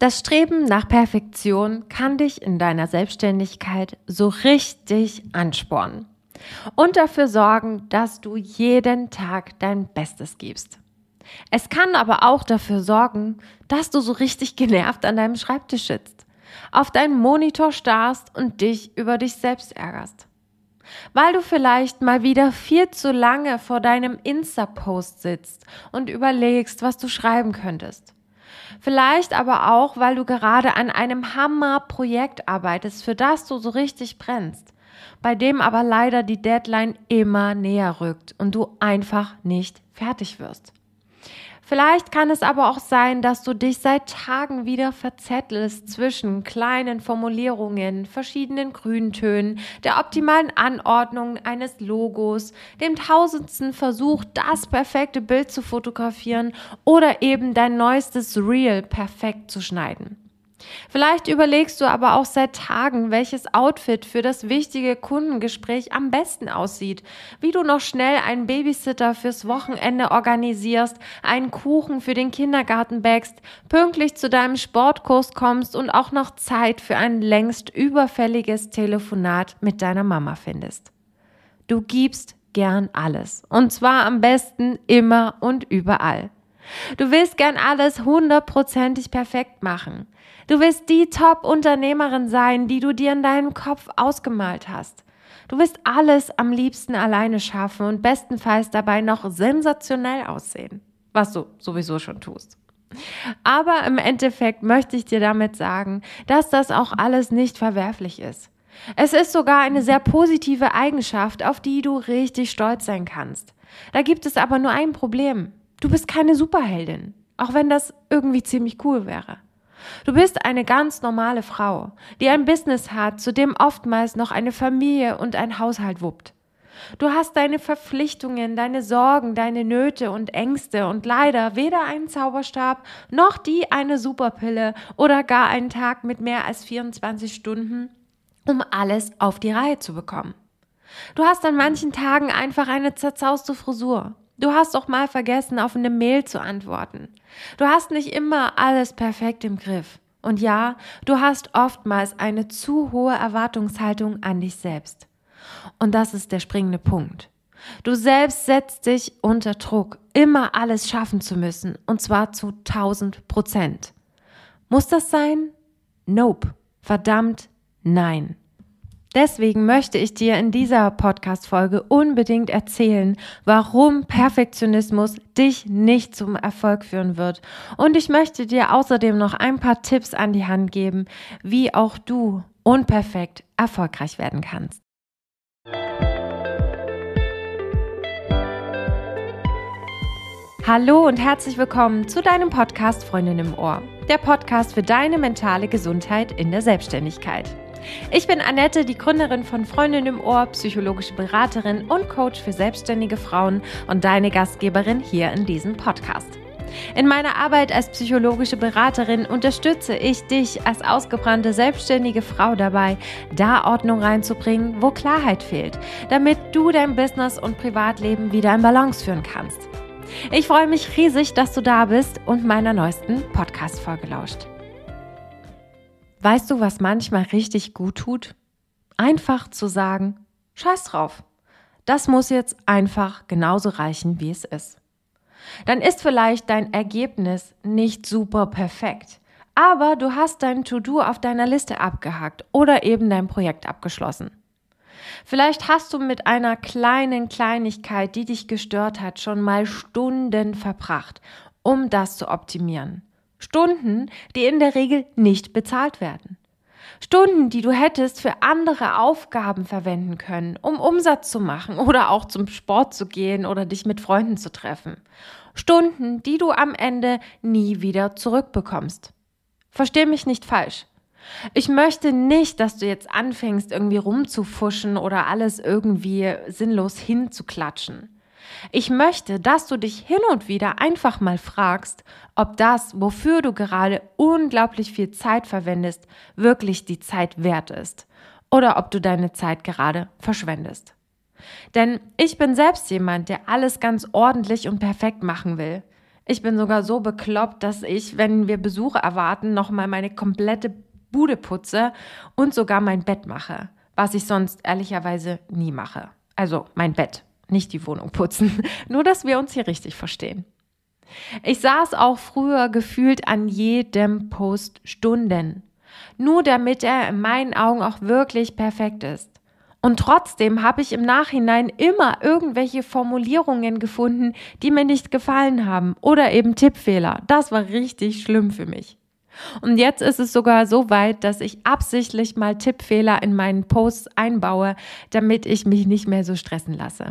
Das Streben nach Perfektion kann dich in deiner Selbstständigkeit so richtig anspornen und dafür sorgen, dass du jeden Tag dein Bestes gibst. Es kann aber auch dafür sorgen, dass du so richtig genervt an deinem Schreibtisch sitzt, auf deinen Monitor starrst und dich über dich selbst ärgerst. Weil du vielleicht mal wieder viel zu lange vor deinem Insta-Post sitzt und überlegst, was du schreiben könntest. Vielleicht aber auch, weil du gerade an einem Hammer-Projekt arbeitest, für das du so richtig brennst, bei dem aber leider die Deadline immer näher rückt und du einfach nicht fertig wirst. Vielleicht kann es aber auch sein, dass du dich seit Tagen wieder verzettelst zwischen kleinen Formulierungen, verschiedenen Grüntönen, der optimalen Anordnung eines Logos, dem tausendsten Versuch, das perfekte Bild zu fotografieren oder eben dein neuestes Reel perfekt zu schneiden. Vielleicht überlegst du aber auch seit Tagen, welches Outfit für das wichtige Kundengespräch am besten aussieht, wie du noch schnell einen Babysitter fürs Wochenende organisierst, einen Kuchen für den Kindergarten bäckst, pünktlich zu deinem Sportkurs kommst und auch noch Zeit für ein längst überfälliges Telefonat mit deiner Mama findest. Du gibst gern alles, und zwar am besten immer und überall. Du willst gern alles 100%ig perfekt machen. Du willst die Top-Unternehmerin sein, die du dir in deinem Kopf ausgemalt hast. Du willst alles am liebsten alleine schaffen und bestenfalls dabei noch sensationell aussehen, was du sowieso schon tust. Aber im Endeffekt möchte ich dir damit sagen, dass das auch alles nicht verwerflich ist. Es ist sogar eine sehr positive Eigenschaft, auf die du richtig stolz sein kannst. Da gibt es aber nur ein Problem. Du bist keine Superheldin, auch wenn das irgendwie ziemlich cool wäre. Du bist eine ganz normale Frau, die ein Business hat, zu dem oftmals noch eine Familie und ein Haushalt wuppt. Du hast deine Verpflichtungen, deine Sorgen, deine Nöte und Ängste und leider weder einen Zauberstab, noch die eine Superpille oder gar einen Tag mit mehr als 24 Stunden, um alles auf die Reihe zu bekommen. Du hast an manchen Tagen einfach eine zerzauste Frisur. Du hast auch mal vergessen, auf eine Mail zu antworten. Du hast nicht immer alles perfekt im Griff. Und ja, du hast oftmals eine zu hohe Erwartungshaltung an dich selbst. Und das ist der springende Punkt. Du selbst setzt dich unter Druck, immer alles schaffen zu müssen, und zwar zu 1000%. Muss das sein? Nope. Verdammt, nein. Deswegen möchte ich dir in dieser Podcast-Folge unbedingt erzählen, warum Perfektionismus dich nicht zum Erfolg führen wird. Und ich möchte dir außerdem noch ein paar Tipps an die Hand geben, wie auch du unperfekt erfolgreich werden kannst. Hallo und herzlich willkommen zu deinem Podcast Freundin im Ohr, der Podcast für deine mentale Gesundheit in der Selbstständigkeit. Ich bin Annette, die Gründerin von Freundin im Ohr, psychologische Beraterin und Coach für selbstständige Frauen und deine Gastgeberin hier in diesem Podcast. In meiner Arbeit als psychologische Beraterin unterstütze ich dich als ausgebrannte selbstständige Frau dabei, da Ordnung reinzubringen, wo Klarheit fehlt, damit du dein Business und Privatleben wieder in Balance führen kannst. Ich freue mich riesig, dass du da bist und meiner neuesten Podcast-Folge lauscht. Weißt du, was manchmal richtig gut tut? Einfach zu sagen, scheiß drauf. Das muss jetzt einfach genauso reichen, wie es ist. Dann ist vielleicht dein Ergebnis nicht super perfekt, aber du hast dein To-Do auf deiner Liste abgehakt oder eben dein Projekt abgeschlossen. Vielleicht hast du mit einer kleinen Kleinigkeit, die dich gestört hat, schon mal Stunden verbracht, um das zu optimieren. Stunden, die in der Regel nicht bezahlt werden. Stunden, die du hättest für andere Aufgaben verwenden können, um Umsatz zu machen oder auch zum Sport zu gehen oder dich mit Freunden zu treffen. Stunden, die du am Ende nie wieder zurückbekommst. Versteh mich nicht falsch. Ich möchte nicht, dass du jetzt anfängst, irgendwie rumzufuschen oder alles irgendwie sinnlos hinzuklatschen. Ich möchte, dass du dich hin und wieder einfach mal fragst, ob das, wofür du gerade unglaublich viel Zeit verwendest, wirklich die Zeit wert ist oder ob du deine Zeit gerade verschwendest. Denn ich bin selbst jemand, der alles ganz ordentlich und perfekt machen will. Ich bin sogar so bekloppt, dass ich, wenn wir Besuche erwarten, nochmal meine komplette Bude putze und sogar mein Bett mache, was ich sonst ehrlicherweise nie mache. Also mein Bett, nicht die Wohnung putzen, nur dass wir uns hier richtig verstehen. Ich saß auch früher gefühlt an jedem Post Stunden, nur damit er in meinen Augen auch wirklich perfekt ist. Und trotzdem habe ich im Nachhinein immer irgendwelche Formulierungen gefunden, die mir nicht gefallen haben oder eben Tippfehler. Das war richtig schlimm für mich. Und jetzt ist es sogar so weit, dass ich absichtlich mal Tippfehler in meinen Posts einbaue, damit ich mich nicht mehr so stressen lasse.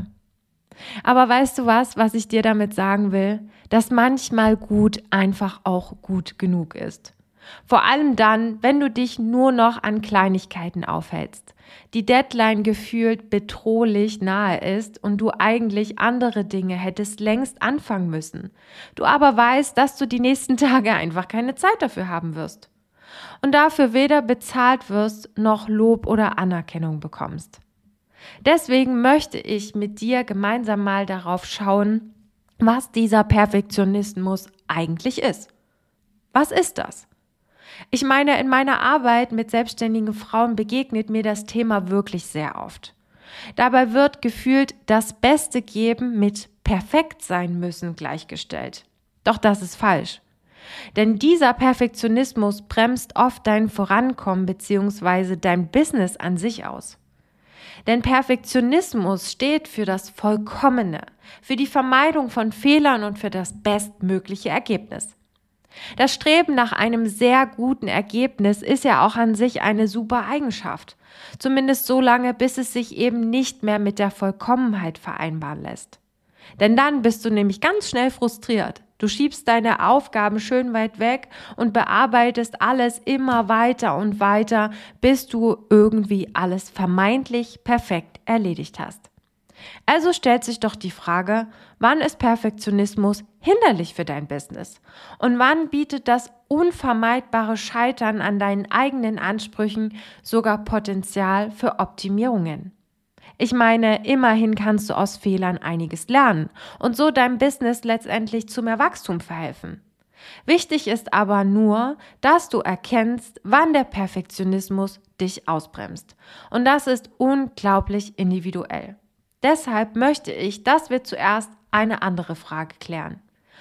Aber weißt du was ich dir damit sagen will? Dass manchmal gut einfach auch gut genug ist. Vor allem dann, wenn du dich nur noch an Kleinigkeiten aufhältst, die Deadline gefühlt bedrohlich nahe ist und du eigentlich andere Dinge hättest längst anfangen müssen. Du aber weißt, dass du die nächsten Tage einfach keine Zeit dafür haben wirst. Und dafür weder bezahlt wirst, noch Lob oder Anerkennung bekommst. Deswegen möchte ich mit dir gemeinsam mal darauf schauen, was dieser Perfektionismus eigentlich ist. Was ist das? Ich meine, in meiner Arbeit mit selbstständigen Frauen begegnet mir das Thema wirklich sehr oft. Dabei wird gefühlt das Beste geben mit perfekt sein müssen gleichgestellt. Doch das ist falsch. Denn dieser Perfektionismus bremst oft dein Vorankommen bzw. dein Business an sich aus. Denn Perfektionismus steht für das Vollkommene, für die Vermeidung von Fehlern und für das bestmögliche Ergebnis. Das Streben nach einem sehr guten Ergebnis ist ja auch an sich eine super Eigenschaft. Zumindest so lange, bis es sich eben nicht mehr mit der Vollkommenheit vereinbaren lässt. Denn dann bist du nämlich ganz schnell frustriert. Du schiebst deine Aufgaben schön weit weg und bearbeitest alles immer weiter und weiter, bis du irgendwie alles vermeintlich perfekt erledigt hast. Also stellt sich doch die Frage, wann ist Perfektionismus hinderlich für dein Business? Und wann bietet das unvermeidbare Scheitern an deinen eigenen Ansprüchen sogar Potenzial für Optimierungen? Ich meine, immerhin kannst du aus Fehlern einiges lernen und so deinem Business letztendlich zu mehr Wachstum verhelfen. Wichtig ist aber nur, dass du erkennst, wann der Perfektionismus dich ausbremst. Und das ist unglaublich individuell. Deshalb möchte ich, dass wir zuerst eine andere Frage klären.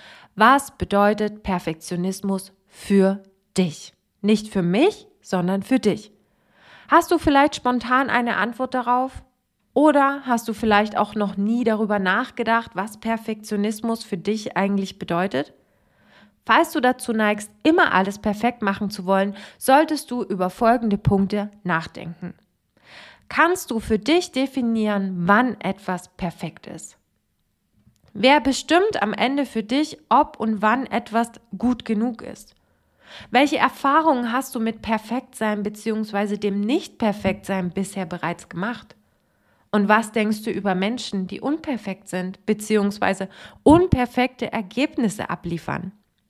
Was bedeutet Perfektionismus für dich? Nicht für mich, sondern für dich. Hast du vielleicht spontan eine Antwort darauf? Oder hast du vielleicht auch noch nie darüber nachgedacht, was Perfektionismus für dich eigentlich bedeutet? Falls du dazu neigst, immer alles perfekt machen zu wollen, solltest du über folgende Punkte nachdenken. Kannst du für dich definieren, wann etwas perfekt ist? Wer bestimmt am Ende für dich, ob und wann etwas gut genug ist? Welche Erfahrungen hast du mit Perfektsein bzw. dem Nicht-Perfektsein bisher bereits gemacht? Und was denkst du über Menschen, die unperfekt sind bzw. unperfekte Ergebnisse abliefern?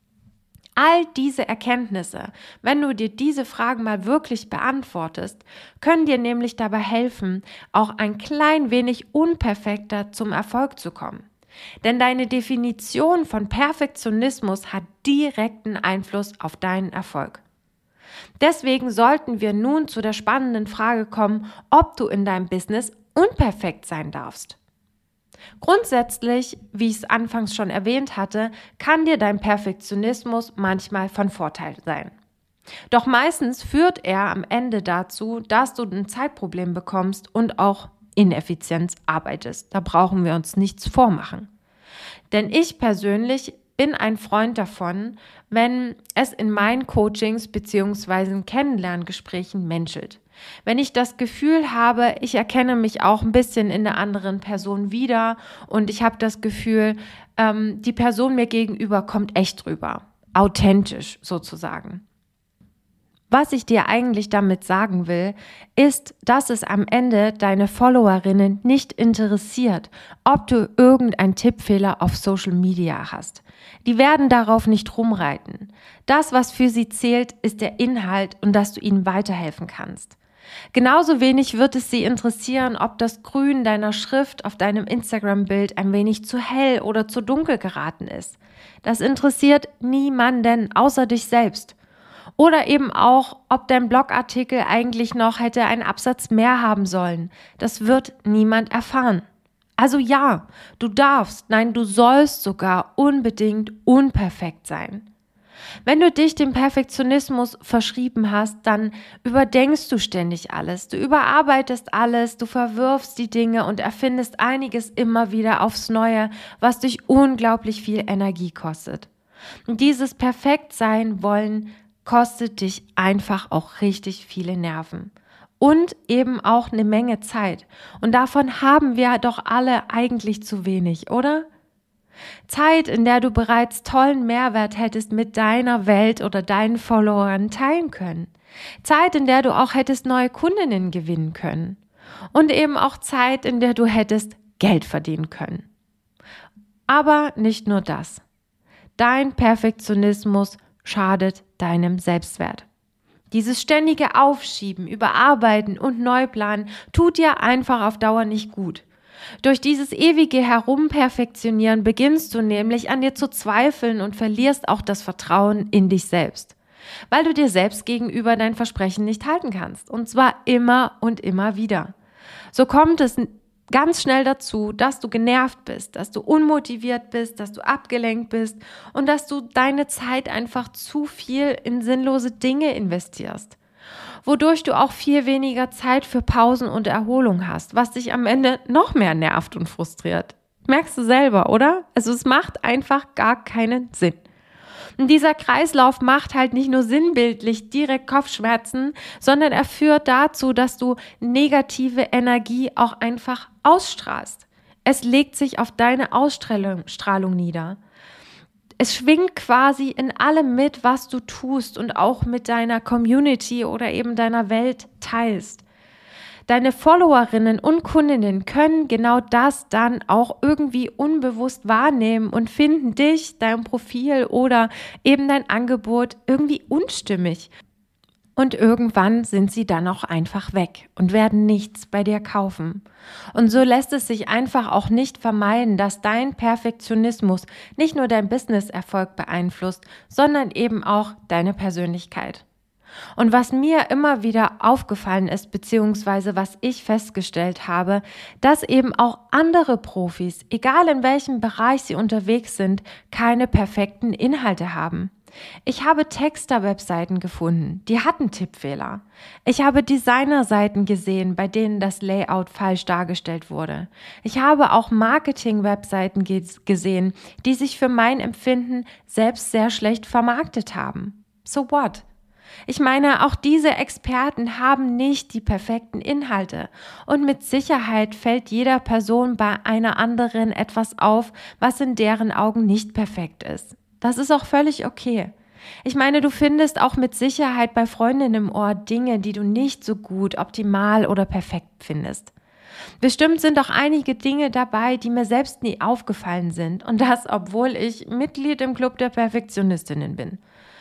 All diese Erkenntnisse, wenn du dir diese Fragen mal wirklich beantwortest, können dir nämlich dabei helfen, auch ein klein wenig unperfekter zum Erfolg zu kommen. Denn deine Definition von Perfektionismus hat direkten Einfluss auf deinen Erfolg. Deswegen sollten wir nun zu der spannenden Frage kommen, ob du in deinem Business unperfekt sein darfst. Grundsätzlich, wie ich es anfangs schon erwähnt hatte, kann dir dein Perfektionismus manchmal von Vorteil sein. Doch meistens führt er am Ende dazu, dass du ein Zeitproblem bekommst und auch ineffizient arbeitest. Da brauchen wir uns nichts vormachen. Denn ich persönlich bin ein Freund davon, wenn es in meinen Coachings bzw. Kennenlerngesprächen menschelt. Wenn ich das Gefühl habe, ich erkenne mich auch ein bisschen in der anderen Person wieder und ich habe das Gefühl, die Person mir gegenüber kommt echt rüber, authentisch sozusagen. Was ich dir eigentlich damit sagen will, ist, dass es am Ende deine Followerinnen nicht interessiert, ob du irgendeinen Tippfehler auf Social Media hast. Die werden darauf nicht rumreiten. Das, was für sie zählt, ist der Inhalt und dass du ihnen weiterhelfen kannst. Genauso wenig wird es sie interessieren, ob das Grün deiner Schrift auf deinem Instagram-Bild ein wenig zu hell oder zu dunkel geraten ist. Das interessiert niemanden außer dich selbst. Oder eben auch, ob dein Blogartikel eigentlich noch hätte einen Absatz mehr haben sollen. Das wird niemand erfahren. Also ja, du darfst, nein, du sollst sogar unbedingt unperfekt sein. Wenn du dich dem Perfektionismus verschrieben hast, dann überdenkst du ständig alles, du überarbeitest alles, du verwirfst die Dinge und erfindest einiges immer wieder aufs Neue, was dich unglaublich viel Energie kostet. Und dieses Perfektsein wollen kostet dich einfach auch richtig viele Nerven. Und eben auch eine Menge Zeit. Und davon haben wir doch alle eigentlich zu wenig, oder? Zeit, in der du bereits tollen Mehrwert hättest mit deiner Welt oder deinen Followern teilen können. Zeit, in der du auch hättest neue Kundinnen gewinnen können. Und eben auch Zeit, in der du hättest Geld verdienen können. Aber nicht nur das. Dein Perfektionismus schadet deinem Selbstwert. Dieses ständige Aufschieben, Überarbeiten und Neuplanen tut dir einfach auf Dauer nicht gut. Durch dieses ewige Herumperfektionieren beginnst du nämlich an dir zu zweifeln und verlierst auch das Vertrauen in dich selbst, weil du dir selbst gegenüber dein Versprechen nicht halten kannst, und zwar immer und immer wieder. So kommt es ganz schnell dazu, dass du genervt bist, dass du unmotiviert bist, dass du abgelenkt bist und dass du deine Zeit einfach zu viel in sinnlose Dinge investierst, wodurch du auch viel weniger Zeit für Pausen und Erholung hast, was dich am Ende noch mehr nervt und frustriert. Merkst du selber, oder? Also es macht einfach gar keinen Sinn. Und dieser Kreislauf macht halt nicht nur sinnbildlich direkt Kopfschmerzen, sondern er führt dazu, dass du negative Energie auch einfach ausstrahlst. Es legt sich auf deine Ausstrahlung nieder. Es schwingt quasi in allem mit, was du tust und auch mit deiner Community oder eben deiner Welt teilst. Deine Followerinnen und Kundinnen können genau das dann auch irgendwie unbewusst wahrnehmen und finden dich, dein Profil oder eben dein Angebot irgendwie unstimmig. Und irgendwann sind sie dann auch einfach weg und werden nichts bei dir kaufen. Und so lässt es sich einfach auch nicht vermeiden, dass dein Perfektionismus nicht nur dein Businesserfolg beeinflusst, sondern eben auch deine Persönlichkeit. Und was mir immer wieder aufgefallen ist, beziehungsweise was ich festgestellt habe, dass eben auch andere Profis, egal in welchem Bereich sie unterwegs sind, keine perfekten Inhalte haben. Ich habe Texter-Webseiten gefunden, die hatten Tippfehler. Ich habe Designer-Seiten gesehen, bei denen das Layout falsch dargestellt wurde. Ich habe auch Marketing-Webseiten gesehen, die sich für mein Empfinden selbst sehr schlecht vermarktet haben. So what? Ich meine, auch diese Experten haben nicht die perfekten Inhalte und mit Sicherheit fällt jeder Person bei einer anderen etwas auf, was in deren Augen nicht perfekt ist. Das ist auch völlig okay. Ich meine, du findest auch mit Sicherheit bei Freundinnen im Ohr Dinge, die du nicht so gut, optimal oder perfekt findest. Bestimmt sind auch einige Dinge dabei, die mir selbst nie aufgefallen sind und das, obwohl ich Mitglied im Club der Perfektionistinnen bin.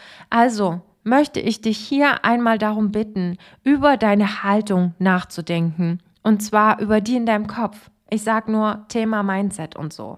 Also möchte ich dich hier einmal darum bitten, über deine Haltung nachzudenken. Und zwar über die in deinem Kopf. Ich sag nur Thema Mindset und so.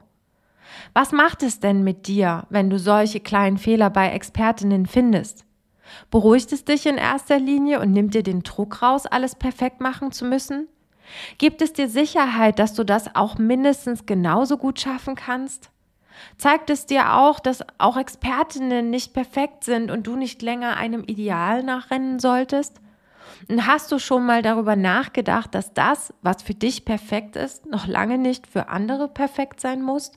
Was macht es denn mit dir, wenn du solche kleinen Fehler bei Expertinnen findest? Beruhigt es dich in erster Linie und nimmt dir den Druck raus, alles perfekt machen zu müssen? Gibt es dir Sicherheit, dass du das auch mindestens genauso gut schaffen kannst? Zeigt es dir auch, dass auch Expertinnen nicht perfekt sind und du nicht länger einem Ideal nachrennen solltest? Und hast du schon mal darüber nachgedacht, dass das, was für dich perfekt ist, noch lange nicht für andere perfekt sein muss?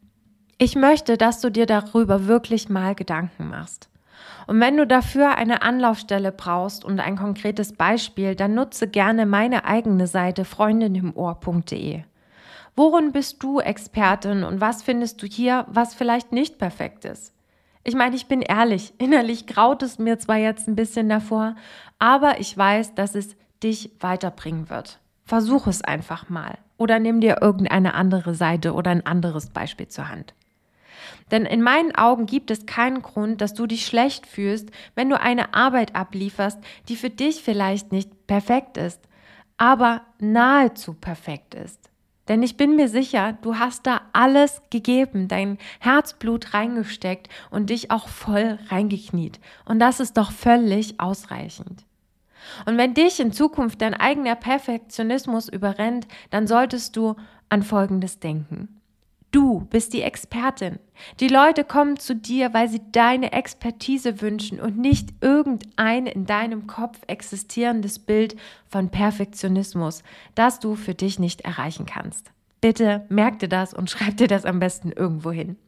Ich möchte, dass du dir darüber wirklich mal Gedanken machst. Und wenn du dafür eine Anlaufstelle brauchst und ein konkretes Beispiel, dann nutze gerne meine eigene Seite freundinimohr.de. Worin bist du Expertin und was findest du hier, was vielleicht nicht perfekt ist? Ich meine, ich bin ehrlich, innerlich graut es mir zwar jetzt ein bisschen davor, aber ich weiß, dass es dich weiterbringen wird. Versuch es einfach mal oder nimm dir irgendeine andere Seite oder ein anderes Beispiel zur Hand. Denn in meinen Augen gibt es keinen Grund, dass du dich schlecht fühlst, wenn du eine Arbeit ablieferst, die für dich vielleicht nicht perfekt ist, aber nahezu perfekt ist. Denn ich bin mir sicher, du hast da alles gegeben, dein Herzblut reingesteckt und dich auch voll reingekniet. Und das ist doch völlig ausreichend. Und wenn dich in Zukunft dein eigener Perfektionismus überrennt, dann solltest du an Folgendes denken. Du bist die Expertin. Die Leute kommen zu dir, weil sie deine Expertise wünschen und nicht irgendein in deinem Kopf existierendes Bild von Perfektionismus, das du für dich nicht erreichen kannst. Bitte merk dir das und schreib dir das am besten irgendwo hin.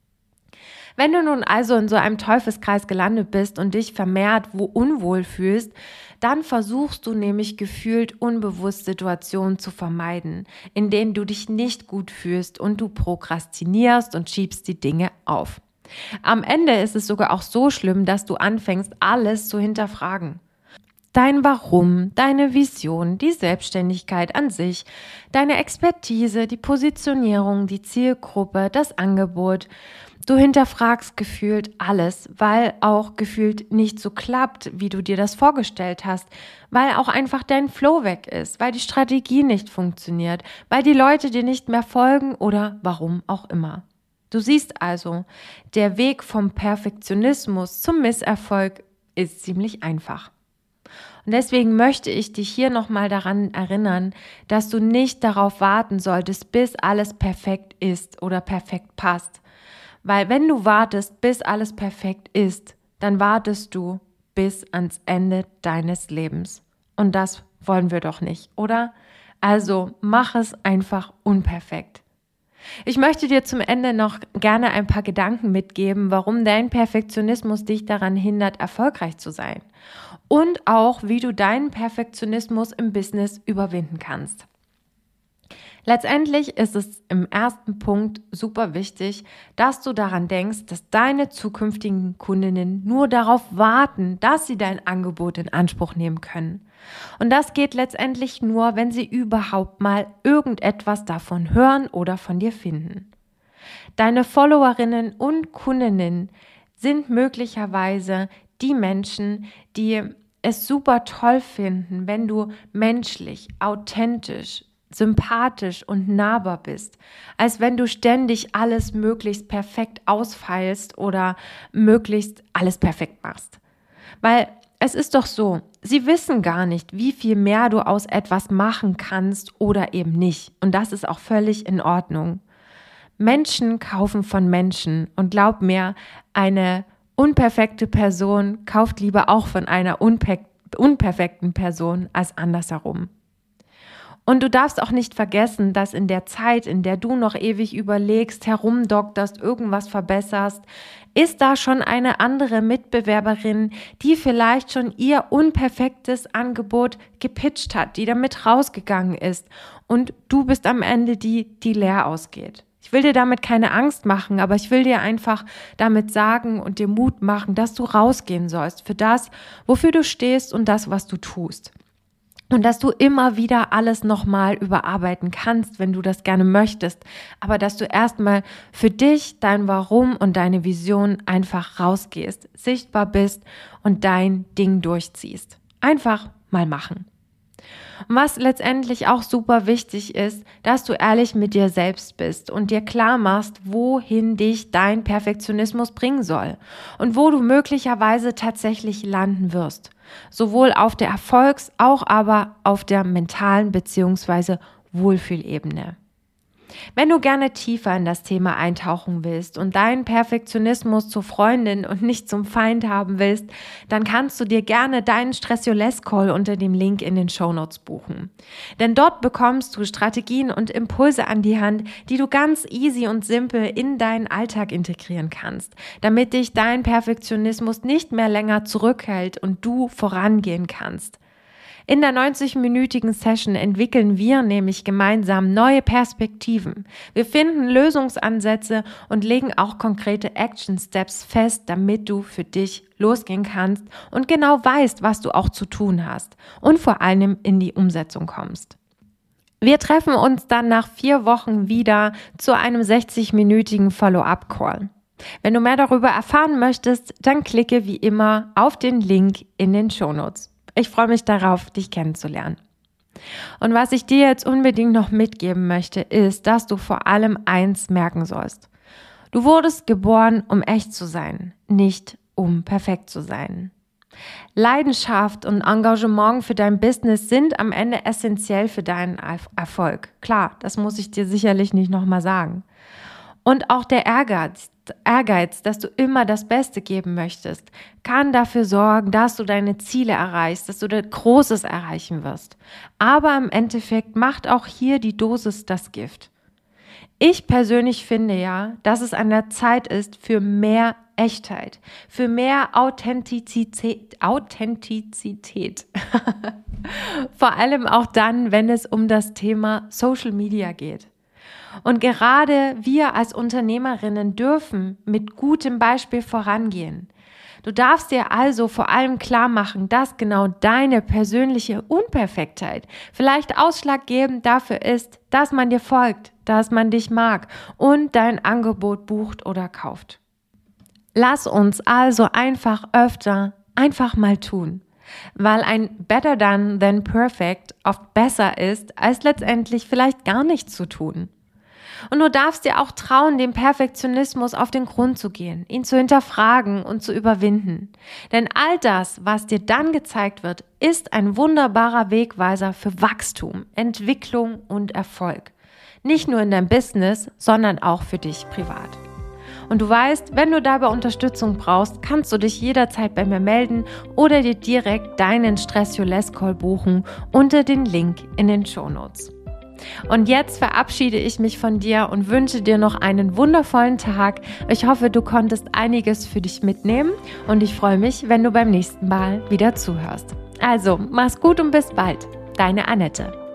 Wenn du nun also in so einem Teufelskreis gelandet bist und dich vermehrt unwohl fühlst, dann versuchst du nämlich gefühlt unbewusst Situationen zu vermeiden, in denen du dich nicht gut fühlst und du prokrastinierst und schiebst die Dinge auf. Am Ende ist es sogar auch so schlimm, dass du anfängst, alles zu hinterfragen. Dein Warum, deine Vision, die Selbstständigkeit an sich, deine Expertise, die Positionierung, die Zielgruppe, das Angebot. Du hinterfragst gefühlt alles, weil auch gefühlt nicht so klappt, wie du dir das vorgestellt hast, weil auch einfach dein Flow weg ist, weil die Strategie nicht funktioniert, weil die Leute dir nicht mehr folgen oder warum auch immer. Du siehst also, der Weg vom Perfektionismus zum Misserfolg ist ziemlich einfach. Und deswegen möchte ich dich hier nochmal daran erinnern, dass du nicht darauf warten solltest, bis alles perfekt ist oder perfekt passt. Weil wenn du wartest, bis alles perfekt ist, dann wartest du bis ans Ende deines Lebens. Und das wollen wir doch nicht, oder? Also mach es einfach unperfekt. Ich möchte dir zum Ende noch gerne ein paar Gedanken mitgeben, warum dein Perfektionismus dich daran hindert, erfolgreich zu sein. Und auch, wie du deinen Perfektionismus im Business überwinden kannst. Letztendlich ist es im ersten Punkt super wichtig, dass du daran denkst, dass deine zukünftigen Kundinnen nur darauf warten, dass sie dein Angebot in Anspruch nehmen können. Und das geht letztendlich nur, wenn sie überhaupt mal irgendetwas davon hören oder von dir finden. Deine Followerinnen und Kundinnen sind möglicherweise die Menschen, die es super toll finden, wenn du menschlich, authentisch, sympathisch und nahbar bist, als wenn du ständig alles möglichst perfekt ausfeilst oder möglichst alles perfekt machst. Weil es ist doch so, sie wissen gar nicht, wie viel mehr du aus etwas machen kannst oder eben nicht. Und das ist auch völlig in Ordnung. Menschen kaufen von Menschen und glaub mir, eine unperfekte Person kauft lieber auch von einer unperfekten Person als andersherum. Und du darfst auch nicht vergessen, dass in der Zeit, in der du noch ewig überlegst, herumdokterst, irgendwas verbesserst, ist da schon eine andere Mitbewerberin, die vielleicht schon ihr unperfektes Angebot gepitcht hat, die damit rausgegangen ist. Und du bist am Ende die leer ausgeht. Ich will dir damit keine Angst machen, aber ich will dir einfach damit sagen und dir Mut machen, dass du rausgehen sollst für das, wofür du stehst und das, was du tust. Und dass du immer wieder alles nochmal überarbeiten kannst, wenn du das gerne möchtest. Aber dass du erstmal für dich, dein Warum und deine Vision einfach rausgehst, sichtbar bist und dein Ding durchziehst. Einfach mal machen. Und was letztendlich auch super wichtig ist, dass du ehrlich mit dir selbst bist und dir klar machst, wohin dich dein Perfektionismus bringen soll und wo du möglicherweise tatsächlich landen wirst. Sowohl auf der Erfolgs-, auch aber auf der mentalen bzw. Wohlfühlebene. Wenn du gerne tiefer in das Thema eintauchen willst und deinen Perfektionismus zur Freundin und nicht zum Feind haben willst, dann kannst du dir gerne deinen Stress-Your-Less-Call unter dem Link in den Shownotes buchen. Denn dort bekommst du Strategien und Impulse an die Hand, die du ganz easy und simpel in deinen Alltag integrieren kannst, damit dich dein Perfektionismus nicht mehr länger zurückhält und du vorangehen kannst. In der 90-minütigen Session entwickeln wir nämlich gemeinsam neue Perspektiven. Wir finden Lösungsansätze und legen auch konkrete Action Steps fest, damit du für dich losgehen kannst und genau weißt, was du auch zu tun hast und vor allem in die Umsetzung kommst. Wir treffen uns dann nach 4 Wochen wieder zu einem 60-minütigen Follow-up-Call. Wenn du mehr darüber erfahren möchtest, dann klicke wie immer auf den Link in den Shownotes. Ich freue mich darauf, dich kennenzulernen. Und was ich dir jetzt unbedingt noch mitgeben möchte, ist, dass du vor allem eins merken sollst. Du wurdest geboren, um echt zu sein, nicht um perfekt zu sein. Leidenschaft und Engagement für dein Business sind am Ende essentiell für deinen Erfolg. Klar, das muss ich dir sicherlich nicht nochmal sagen. Und auch der Ehrgeiz, dass du immer das Beste geben möchtest, kann dafür sorgen, dass du deine Ziele erreichst, dass du Großes erreichen wirst. Aber im Endeffekt macht auch hier die Dosis das Gift. Ich persönlich finde ja, dass es an der Zeit ist für mehr Echtheit, für mehr Authentizität. Vor allem auch dann, wenn es um das Thema Social Media geht. Und gerade wir als Unternehmerinnen dürfen mit gutem Beispiel vorangehen. Du darfst dir also vor allem klar machen, dass genau deine persönliche Unperfektheit vielleicht ausschlaggebend dafür ist, dass man dir folgt, dass man dich mag und dein Angebot bucht oder kauft. Lass uns also einfach mal tun, weil ein better done than perfect oft besser ist, als letztendlich vielleicht gar nichts zu tun. Und du darfst dir auch trauen, dem Perfektionismus auf den Grund zu gehen, ihn zu hinterfragen und zu überwinden. Denn all das, was dir dann gezeigt wird, ist ein wunderbarer Wegweiser für Wachstum, Entwicklung und Erfolg. Nicht nur in deinem Business, sondern auch für dich privat. Und du weißt, wenn du dabei Unterstützung brauchst, kannst du dich jederzeit bei mir melden oder dir direkt deinen Stress-Your-Less-Call buchen unter den Link in den Shownotes. Und jetzt verabschiede ich mich von dir und wünsche dir noch einen wundervollen Tag. Ich hoffe, du konntest einiges für dich mitnehmen und ich freue mich, wenn du beim nächsten Mal wieder zuhörst. Also, mach's gut und bis bald. Deine Annette.